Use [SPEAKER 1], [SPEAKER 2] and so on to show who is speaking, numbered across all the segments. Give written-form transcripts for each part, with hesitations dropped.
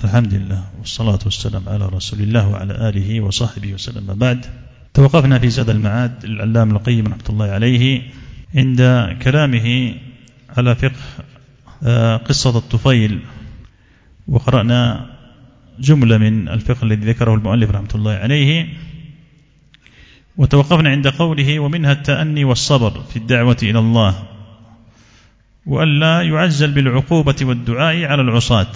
[SPEAKER 1] الحمد لله والصلاة والسلام على رسول الله وعلى آله وصحبه وسلم. بعد، توقفنا في زاد المعاد للعلامة ابن القيم رحمة الله عليه عند كلامه على فقه قصة الطفيل، وقرأنا جملة من الفقه الذي ذكره المؤلف رحمة الله عليه، وتوقفنا عند قوله: ومنها التأني والصبر في الدعوة إلى الله، وألا يعجل بالعقوبة والدعاء على العصاة.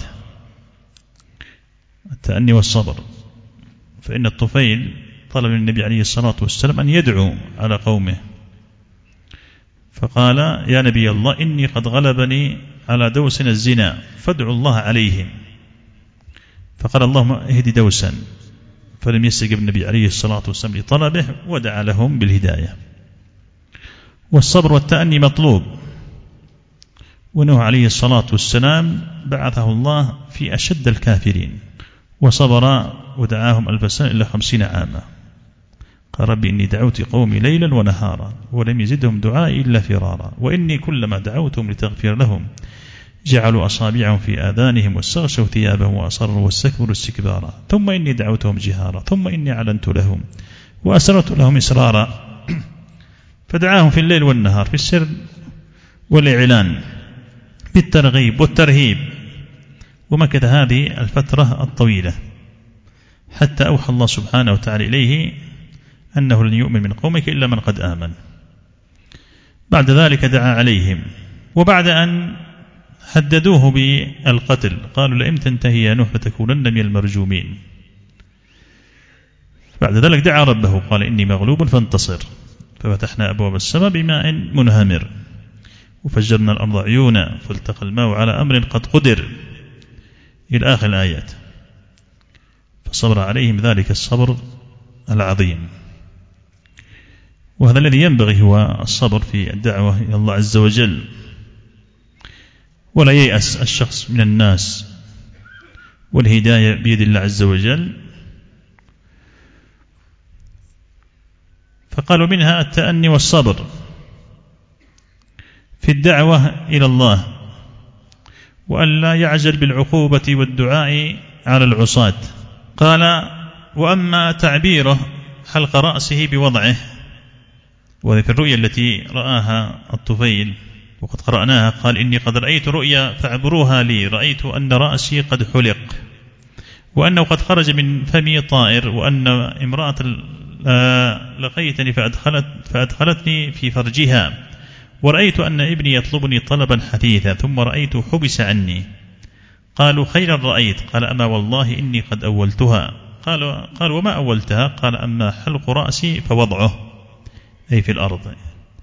[SPEAKER 1] التأني والصبر، فإن الطفيل طلب من النبي عليه الصلاة والسلام أن يدعو على قومه، فقال: يا نبي الله، إني قد غلبني على دوس الزنا فادعوا الله عليهم. فقال: اللهم اهد دوسا، فلم يستجب النبي عليه الصلاة والسلام لطلبه ودعا لهم بالهداية. والصبر والتأني مطلوب، ونوح عليه الصلاة والسلام بعثه الله في أشد الكافرين وصبر ودعاهم 1000 سنة إلا 50 عاما. قال: ربي إني دعوت قومي ليلا ونهارا ولم يزدهم دعائي إلا فرارا، وإني كلما دعوتهم لتغفر لهم جعلوا أصابعهم في آذانهم واستغشوا ثيابهم وأصروا واستكبروا استكبارا، ثم إني دعوتهم جهارا ثم إني أعلنت لهم وأسررت لهم إسرارا. فدعاهم في الليل والنهار، في السر والإعلان، بالترغيب والترهيب، ومكث هذه الفترة الطويلة حتى أوحى الله سبحانه وتعالى إليه أنه لن يؤمن من قومك إلا من قد آمن. بعد ذلك دعا عليهم، وبعد أن هددوه بالقتل قالوا: لئن تنتهي يا نوح لتكونن من المرجومين. بعد ذلك دعا ربه قال: إني مغلوب فانتصر، ففتحنا أبواب السماء بماء منهمر وفجرنا الأرض عيونا فالتقى الماء على أمر قد قدر، إلى آخر الآيات. فصبر عليهم ذلك الصبر العظيم، وهذا الذي ينبغي هو الصبر في الدعوة إلى الله عز وجل، ولا ييأس الشخص من الناس، والهداية بيد الله عز وجل. فقالوا: منها التأني والصبر في الدعوة إلى الله، وأن لا يعجل بالعقوبة والدعاء على العصاة. قال: وأما تعبيره حلق رأسه بوضعه، وفي الرؤيا التي رآها الطفيل وقد قرأناها قال: إني قد رأيت رؤيا فاعبروها لي، رأيت أن رأسي قد حلق، وأنه قد خرج من فمي طائر، وأن امرأة لقيتني فأدخلتني في فرجها، ورأيت أن ابني يطلبني طلبا حثيثا، ثم رأيت حبس عني. قالوا: خيرا رأيت؟ قال: أما والله إني قد أولتها. قال: وما أولتها؟ قال: أما حلق رأسي فوضعه، أي في الأرض،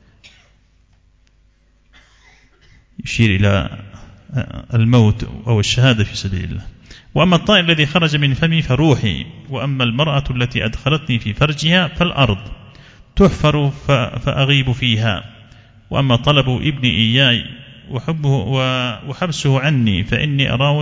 [SPEAKER 1] يشير إلى الموت أو الشهادة في سبيل الله. وأما الطائر الذي خرج من فمي فروحي، وأما المرأة التي أدخلتني في فرجها فالأرض تحفر فأغيب فيها، وأما طلب ابني إياي وحبه وحبسه عني فإني أراه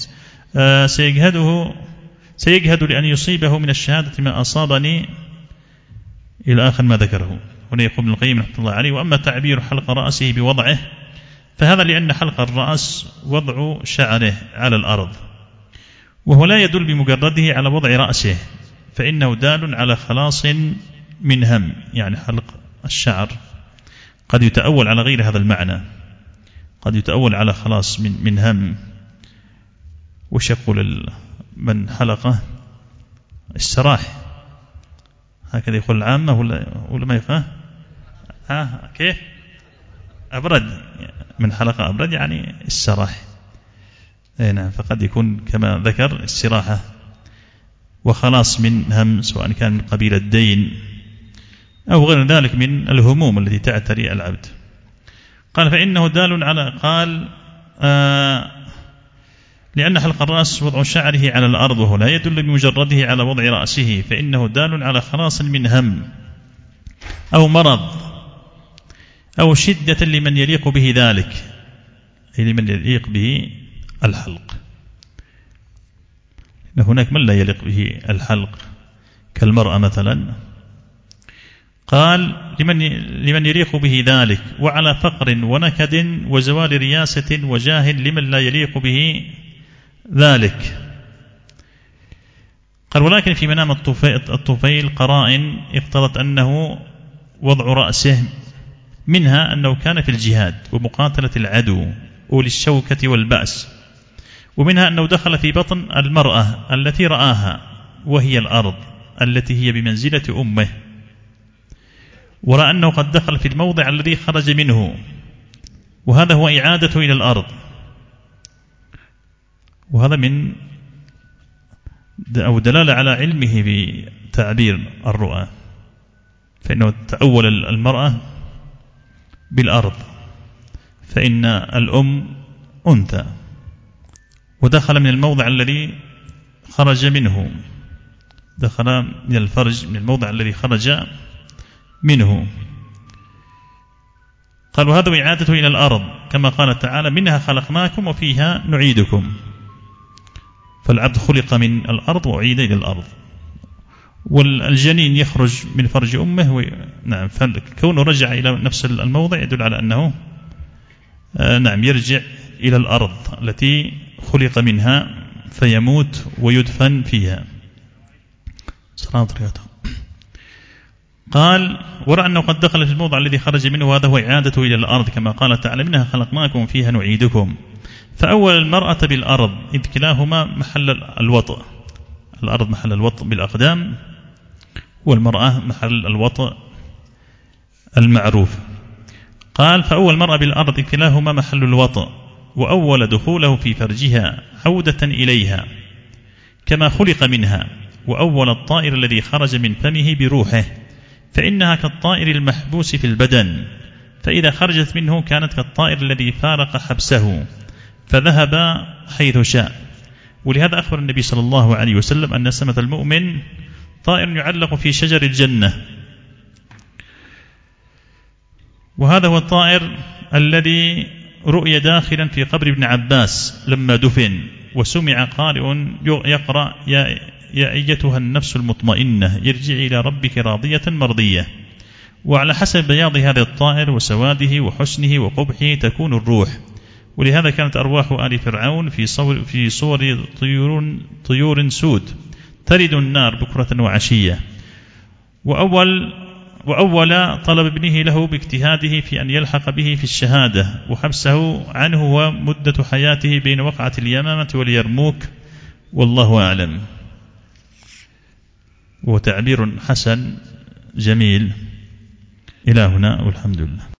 [SPEAKER 1] سيجهد لأن يصيبه من الشهادة ما أصابني، إلى آخر ما ذكره. هنا يقول ابن القيم رحمة الله عليه: وأما تعبير حلق رأسه بوضعه، فهذا لأن حلق الرأس وضع شعره على الأرض، وهو لا يدل بمجرده على وضع رأسه، فإنه دال على خلاص من هم. يعني حلق الشعر قد يتأول على غير هذا المعنى، قد يتأول على خلاص من هم. وش يقول من حلقه؟ السراح، هكذا يقول العامة ولا ما يفهم؟ كيف؟ أبرد، من حلقة أبرد يعني السراح. نعم، فقد يكون كما ذكر السراحة وخلاص من هم، سواء كان من قبيل الدين أو غير ذلك من الهموم التي تعتري العبد. قال: فإنه دال على، قال لأن حلق الرأس وضع شعره على الأرض، وهو لا يدل بمجرده على وضع رأسه، فإنه دال على خلاص من هم أو مرض أو شدة لمن يليق به ذلك، أي لمن يليق به الحلق. هناك من لا يليق به الحلق كالمرأة مثلا. قال: لمن يليق به ذلك، وعلى فقر ونكد وزوال رياسة وجاه لمن لا يليق به ذلك. قال ولكن في منام الطفيل قرائن اقتضت أنه وضع رأسه، منها أنه كان في الجهاد ومقاتلة العدو أولي الشوكة والبأس، ومنها أنه دخل في بطن المرأة التي رآها وهي الأرض التي هي بمنزلة أمه، ورأى أنه قد دخل في الموضع الذي خرج منه، وهذا هو إعادة إلى الأرض. وهذا من أو دلالة على علمه بتعبير الرؤى، فإنه تأول المرأة بالأرض، فإن الأم أنثى، ودخل من الموضع الذي خرج منه، دخل من الفرج من الموضع الذي خرج منه. قال وهذا إعادة إلى الأرض كما قال تعالى منها خلقناكم وفيها نعيدكم، فالعبد خلق من الأرض وأعيد إلى الأرض، والجنين يخرج من فرج أمه نعم، فكونه رجع إلى نفس الموضع يدل على أنه نعم يرجع إلى الأرض التي خلق منها فيموت ويدفن فيها. قال ورأى أنه قد دخل في الموضع الذي خرج منه، وهذا هو إعادة إلى الأرض كما قال تعالى منها خلقناكم فيها نعيدكم. فأول المرأة بالأرض إذ كلاهما محل الوطء، الأرض محل الوطء بالأقدام، والمرأة محل الوطء المعروف. قال فأول مرأة بالأرض كلاهما محل الوطء، وأول دخوله في فرجها عودة إليها كما خلق منها، وأول الطائر الذي خرج من فمه بروحه، فإنها كالطائر المحبوس في البدن، فإذا خرجت منه كانت كالطائر الذي فارق حبسه فذهب حيث شاء. ولهذا أخبر النبي صلى الله عليه وسلم أن سمة المؤمن طائر يعلق في شجر الجنة، وهذا هو الطائر الذي رؤي داخلا في قبر ابن عباس لما دفن، وسمع قارئ يقرأ يا أيتها النفس المطمئنة ارجعي إلى ربك راضية مرضية. وعلى حسب بياض هذا الطائر وسواده وحسنه وقبحه تكون الروح، ولهذا كانت أرواح آل فرعون في صور طيور سود ترد النار بكرة وعشية. وأول طلب ابنه له باجتهاده في أن يلحق به في الشهادة، وحبسه عنه ومدة حياته بين وقعة اليمامة واليرموك، والله أعلم. وتعبير حسن جميل. إلى هنا والحمد لله.